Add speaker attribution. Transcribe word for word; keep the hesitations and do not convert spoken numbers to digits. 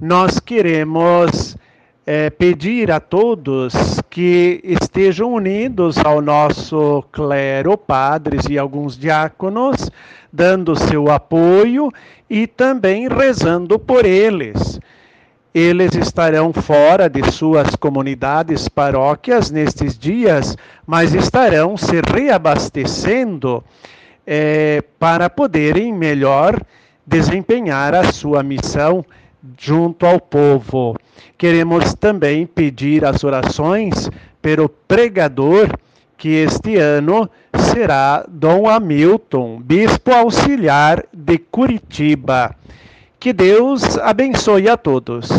Speaker 1: nós queremos é, pedir a todos que estejam unidos ao nosso clero, padres e alguns diáconos, dando seu apoio e também rezando por eles. Eles estarão fora de suas comunidades, paróquias nestes dias, mas estarão se reabastecendo é, para poderem melhor desempenhar a sua missão junto ao povo. Queremos também pedir as orações pelo pregador, que este ano será Dom Hamilton, bispo auxiliar de Curitiba. Que Deus abençoe a todos.